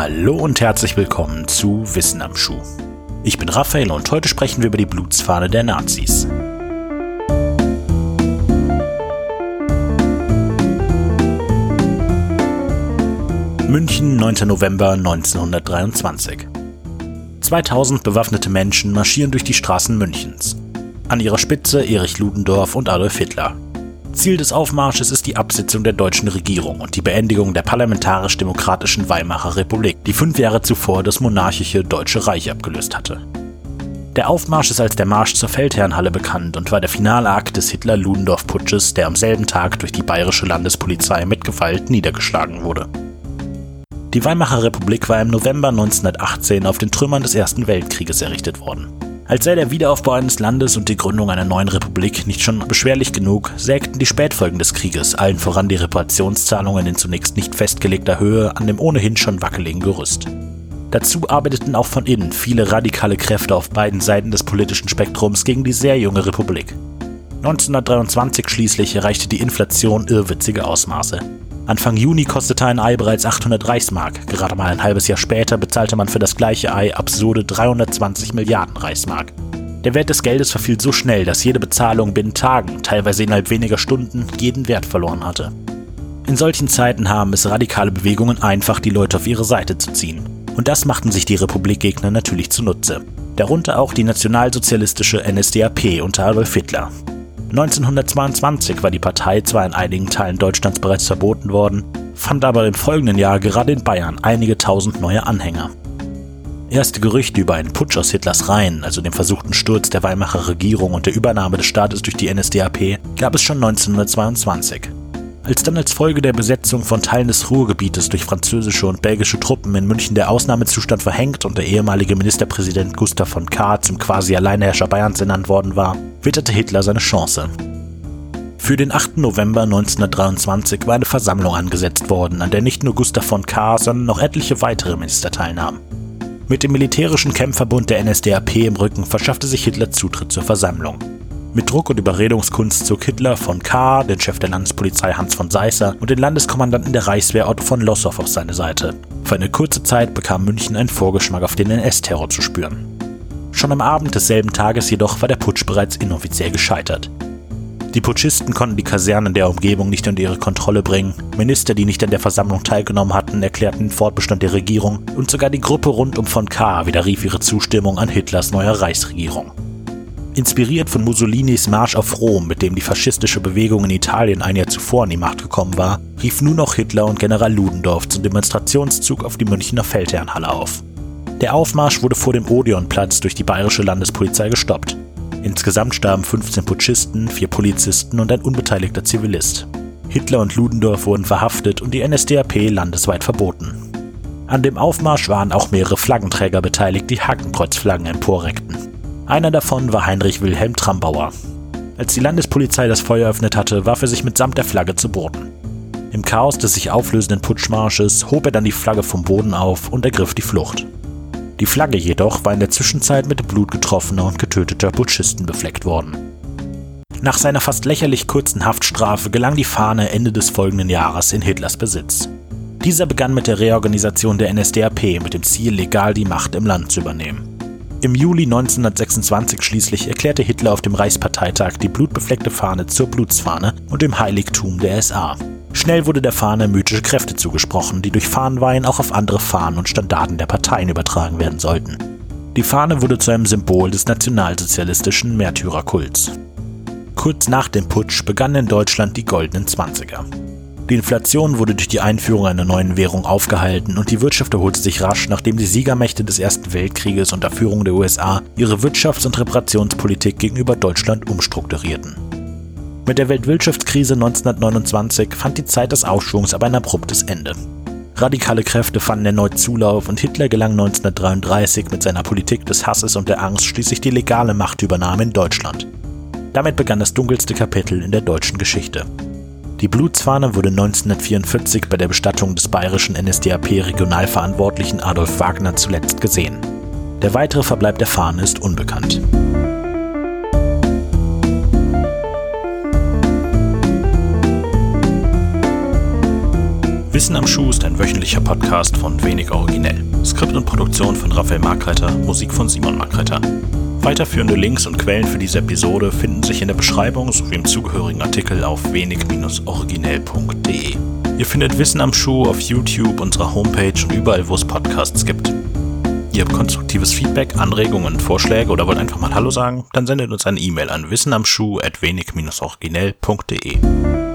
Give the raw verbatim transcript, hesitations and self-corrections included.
Hallo und herzlich willkommen zu Wissen am Schuh. Ich bin Raphael und heute sprechen wir über die Blutsfahne der Nazis. München, neunter November neunzehnhundertdreiundzwanzig. zweitausend bewaffnete Menschen marschieren durch die Straßen Münchens. An ihrer Spitze Erich Ludendorff und Adolf Hitler. Ziel des Aufmarsches ist die Absetzung der deutschen Regierung und die Beendigung der parlamentarisch-demokratischen Weimarer Republik, die fünf Jahre zuvor das monarchische Deutsche Reich abgelöst hatte. Der Aufmarsch ist als der Marsch zur Feldherrnhalle bekannt und war der Finalakt des Hitler-Ludendorff-Putsches, der am selben Tag durch die bayerische Landespolizei mit Gewalt niedergeschlagen wurde. Die Weimarer Republik war im November neunzehnhundertachtzehn auf den Trümmern des Ersten Weltkrieges errichtet worden. Als sei der Wiederaufbau eines Landes und die Gründung einer neuen Republik nicht schon beschwerlich genug, sägten die Spätfolgen des Krieges, allen voran die Reparationszahlungen in zunächst nicht festgelegter Höhe, an dem ohnehin schon wackeligen Gerüst. Dazu arbeiteten auch von innen viele radikale Kräfte auf beiden Seiten des politischen Spektrums gegen die sehr junge Republik. neunzehnhundertdreiundzwanzig schließlich erreichte die Inflation irrwitzige Ausmaße. Anfang Juni kostete ein Ei bereits achthundert Reichsmark, gerade mal ein halbes Jahr später bezahlte man für das gleiche Ei absurde dreihundertzwanzig Milliarden Reichsmark. Der Wert des Geldes verfiel so schnell, dass jede Bezahlung binnen Tagen, teilweise innerhalb weniger Stunden, jeden Wert verloren hatte. In solchen Zeiten haben es radikale Bewegungen einfach, die Leute auf ihre Seite zu ziehen. Und das machten sich die Republikgegner natürlich zunutze. Darunter auch die nationalsozialistische N S D A P unter Adolf Hitler. neunzehnhundertzweiundzwanzig war die Partei zwar in einigen Teilen Deutschlands bereits verboten worden, fand aber im folgenden Jahr gerade in Bayern einige tausend neue Anhänger. Erste Gerüchte über einen Putsch aus Hitlers Reihen, also dem versuchten Sturz der Weimarer Regierung und der Übernahme des Staates durch die N S D A P, gab es schon neunzehnhundertzweiundzwanzig. Als dann als Folge der Besetzung von Teilen des Ruhrgebietes durch französische und belgische Truppen in München der Ausnahmezustand verhängt und der ehemalige Ministerpräsident Gustav von Kahr zum quasi Alleinherrscher Bayerns ernannt worden war, witterte Hitler seine Chance. Für den achten November neunzehnhundertdreiundzwanzig war eine Versammlung angesetzt worden, an der nicht nur Gustav von Kahr, sondern noch etliche weitere Minister teilnahmen. Mit dem militärischen Kämpferbund der N S D A P im Rücken verschaffte sich Hitler Zutritt zur Versammlung. Mit Druck und Überredungskunst zog Hitler von Kahr, den Chef der Landespolizei Hans von Seisser und den Landeskommandanten der Reichswehr Otto von Lossow auf seine Seite. Für eine kurze Zeit bekam München einen Vorgeschmack auf den N S-Terror zu spüren. Schon am Abend desselben Tages jedoch war der Putsch bereits inoffiziell gescheitert. Die Putschisten konnten die Kasernen der Umgebung nicht unter ihre Kontrolle bringen, Minister, die nicht an der Versammlung teilgenommen hatten, erklärten den Fortbestand der Regierung und sogar die Gruppe rund um von Kahr widerrief ihre Zustimmung an Hitlers neuer Reichsregierung. Inspiriert von Mussolinis Marsch auf Rom, mit dem die faschistische Bewegung in Italien ein Jahr zuvor an die Macht gekommen war, rief nun auch Hitler und General Ludendorff zum Demonstrationszug auf die Münchner Feldherrnhalle auf. Der Aufmarsch wurde vor dem Odeonplatz durch die bayerische Landespolizei gestoppt. Insgesamt starben fünfzehn Putschisten, vier Polizisten und ein unbeteiligter Zivilist. Hitler und Ludendorff wurden verhaftet und die N S D A P landesweit verboten. An dem Aufmarsch waren auch mehrere Flaggenträger beteiligt, die Hakenkreuzflaggen emporreckten. Einer davon war Heinrich Wilhelm Trambauer. Als die Landespolizei das Feuer eröffnet hatte, warf er sich mitsamt der Flagge zu Boden. Im Chaos des sich auflösenden Putschmarsches hob er dann die Flagge vom Boden auf und ergriff die Flucht. Die Flagge jedoch war in der Zwischenzeit mit Blut getroffener und getöteter Putschisten befleckt worden. Nach seiner fast lächerlich kurzen Haftstrafe gelang die Fahne Ende des folgenden Jahres in Hitlers Besitz. Dieser begann mit der Reorganisation der N S D A P mit dem Ziel, legal die Macht im Land zu übernehmen. Im Juli neunzehnhundertsechsundzwanzig schließlich erklärte Hitler auf dem Reichsparteitag die blutbefleckte Fahne zur Blutsfahne und dem Heiligtum der S A. Schnell wurde der Fahne mythische Kräfte zugesprochen, die durch Fahnenweihen auch auf andere Fahnen und Standarten der Parteien übertragen werden sollten. Die Fahne wurde zu einem Symbol des nationalsozialistischen Märtyrerkults. Kurz nach dem Putsch begannen in Deutschland die goldenen Zwanziger. Die Inflation wurde durch die Einführung einer neuen Währung aufgehalten und die Wirtschaft erholte sich rasch, nachdem die Siegermächte des Ersten Weltkrieges unter Führung der U S A ihre Wirtschafts- und Reparationspolitik gegenüber Deutschland umstrukturierten. Mit der Weltwirtschaftskrise neunzehnhundertneunundzwanzig fand die Zeit des Aufschwungs aber ein abruptes Ende. Radikale Kräfte fanden erneut Zulauf und Hitler gelang neunzehnhundertdreiunddreißig mit seiner Politik des Hasses und der Angst schließlich die legale Machtübernahme in Deutschland. Damit begann das dunkelste Kapitel in der deutschen Geschichte. Die Blutsfahne wurde neunzehnhundertvierundvierzig bei der Bestattung des bayerischen N S D A P-Regionalverantwortlichen Adolf Wagner zuletzt gesehen. Der weitere Verbleib der Fahne ist unbekannt. Wissen am Schuh ist ein wöchentlicher Podcast von Wenig Originell. Skript und Produktion von Raphael Markreiter, Musik von Simon Markreiter. Weiterführende Links und Quellen für diese Episode finden sich in der Beschreibung sowie im zugehörigen Artikel auf wenig originell punkt de. Ihr findet Wissen am Schuh auf YouTube, unserer Homepage und überall, wo es Podcasts gibt. Ihr habt konstruktives Feedback, Anregungen, Vorschläge oder wollt einfach mal Hallo sagen? Dann sendet uns eine E-Mail an wissenamschuh at wenig originell punkt de.